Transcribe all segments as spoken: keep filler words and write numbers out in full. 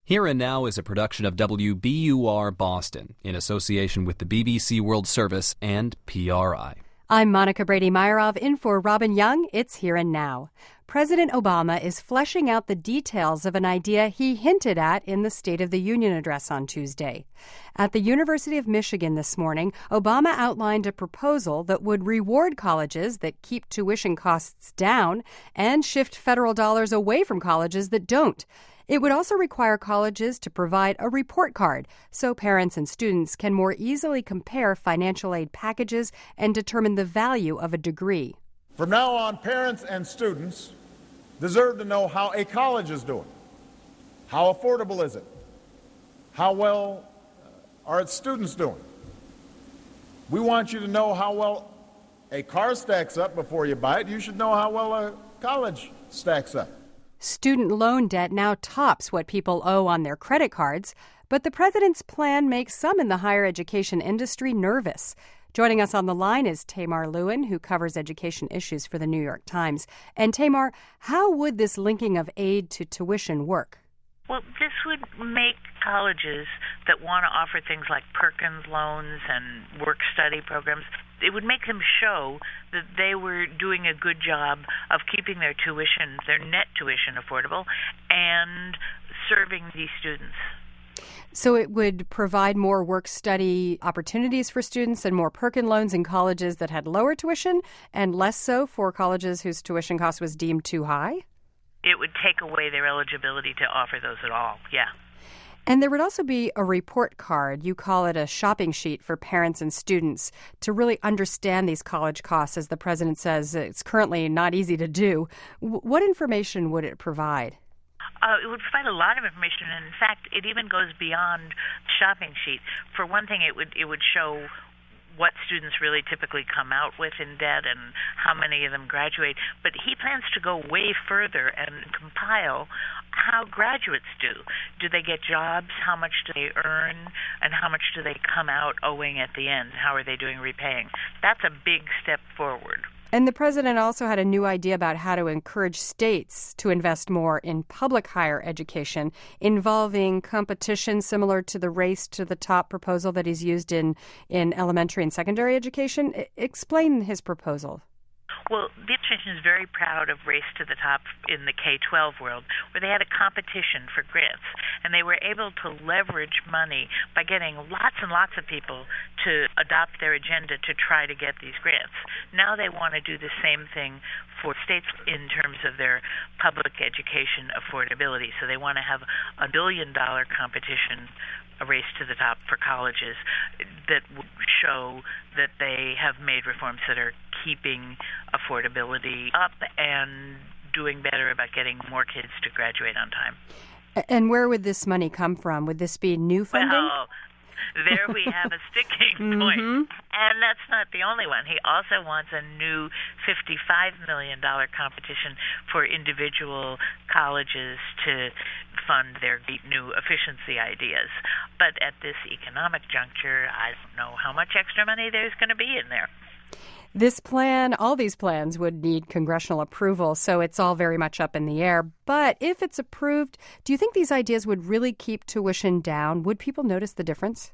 Here and Now is a production of W B U R Boston in association with the B B C World Service and P R I. I'm Monica Brady-Meyerov in for Robin Young. It's Here and Now. President Obama is fleshing out the details of an idea he hinted at in the State of the Union address on Tuesday. At the University of Michigan this morning, Obama outlined a proposal that would reward colleges that keep tuition costs down and shift federal dollars away from colleges that don't. It would also require colleges to provide a report card so parents and students can more easily compare financial aid packages and determine the value of a degree. From now on, parents and students deserve to know how a college is doing. How affordable is it? How well are its students doing? We want you to know how well a car stacks up before you buy it. You should know how well a college stacks up. Student loan debt now tops what people owe on their credit cards, but the president's plan makes some in the higher education industry nervous. Joining us on the line is Tamar Lewin, who covers education issues for the New York Times. And Tamar, how would this linking of aid to tuition work? Well, this would make colleges that want to offer things like Perkins loans and work-study programs, it would make them show that they were doing a good job of keeping their tuition, their net tuition, affordable and serving these students. So it would provide more work-study opportunities for students and more Perkins loans in colleges that had lower tuition and less so for colleges whose tuition cost was deemed too high? It would take away their eligibility to offer those at all, yeah. And there would also be a report card, you call it a shopping sheet for parents and students, to really understand these college costs. As the president says, it's currently not easy to do. W- what information would it provide? Uh, it would provide a lot of information, and in fact, it even goes beyond shopping sheet. For one thing, it would it would show what students really typically come out with in debt and how many of them graduate. But he plans to go way further and compile how graduates do. Do they get jobs? How much do they earn? And how much do they come out owing at the end? How are they doing repaying? That's a big step forward. And the president also had a new idea about how to encourage states to invest more in public higher education, involving competition similar to the Race to the Top proposal that he's used in, in elementary and secondary education. I- explain his proposal. Well, the administration is very proud of Race to the Top in the K twelve world, where they had a competition for grants, and they were able to leverage money by getting lots and lots of people to adopt their agenda to try to get these grants. Now they want to do the same thing for states in terms of their public education affordability. So they want to have a billion-dollar competition, a race to the top for colleges that would show that they have made reforms that are keeping affordability up and doing better about getting more kids to graduate on time. And where would this money come from? Would this be new funding? Well, there we have a sticking point. Mm-hmm. And that's not the only one. He also wants a new fifty-five million dollars competition for individual colleges to fund their new efficiency ideas. But at this economic juncture, I don't know how much extra money there's going to be in there. This plan, all these plans would need congressional approval, so it's all very much up in the air. But if it's approved, do you think these ideas would really keep tuition down? Would people notice the difference?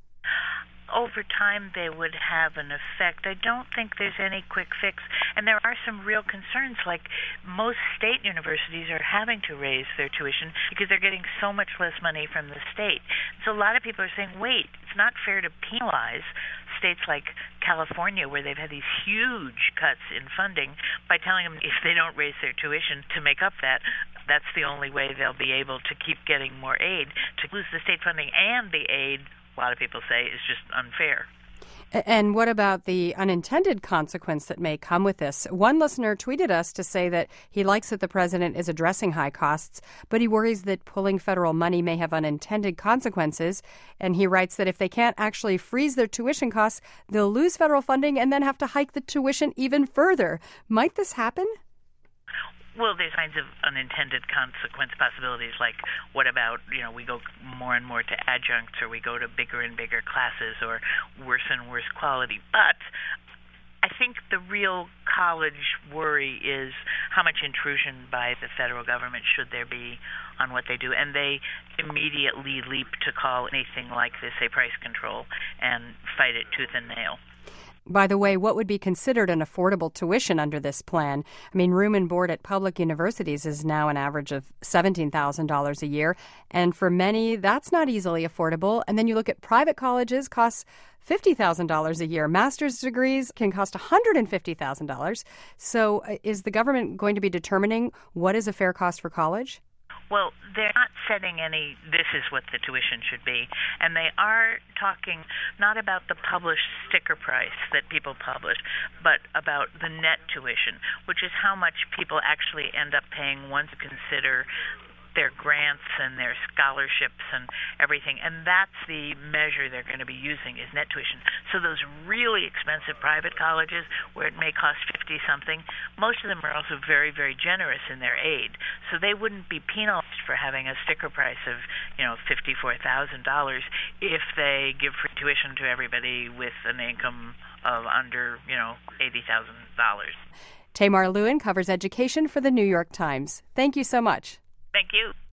Over time, they would have an effect. I don't think there's any quick fix. And there are some real concerns, like most state universities are having to raise their tuition because they're getting so much less money from the state. So a lot of people are saying, wait, it's not fair to penalize states like California, where they've had these huge cuts in funding, by telling them if they don't raise their tuition to make up that, that's the only way they'll be able to keep getting more aid. To lose the state funding and the aid, a lot of people say, is just unfair. And what about the unintended consequence that may come with this? One listener tweeted us to say that he likes that the president is addressing high costs, but he worries that pulling federal money may have unintended consequences. And he writes that if they can't actually freeze their tuition costs, they'll lose federal funding and then have to hike the tuition even further. Might this happen? Well, there's kinds of unintended consequence possibilities, like what about, you know, we go more and more to adjuncts, or we go to bigger and bigger classes, or worse and worse quality. But I think the real college worry is how much intrusion by the federal government should there be on what they do, and they immediately leap to call anything like this a price control and fight it tooth and nail. By the way, what would be considered an affordable tuition under this plan? I mean, room and board at public universities is now an average of seventeen thousand dollars a year, and for many, that's not easily affordable. And then you look at private colleges, costs fifty thousand dollars a year. Master's degrees can cost one hundred fifty thousand dollars. So uh, is the government going to be determining what is a fair cost for college? Well, they're not setting any, this is what the tuition should be. And they are talking not about the published sticker price that people publish, but about the net tuition, which is how much people actually end up paying once you consider their grants and their scholarships and everything. And that's the measure they're going to be using is net tuition. So those really expensive private colleges where it may cost fifty-something, most of them are also very, very generous in their aid. So they wouldn't be penalized for having a sticker price of, you know, fifty-four thousand dollars if they give free tuition to everybody with an income of under, you know, eighty thousand dollars. Tamar Lewin covers education for the New York Times. Thank you so much. Thank you.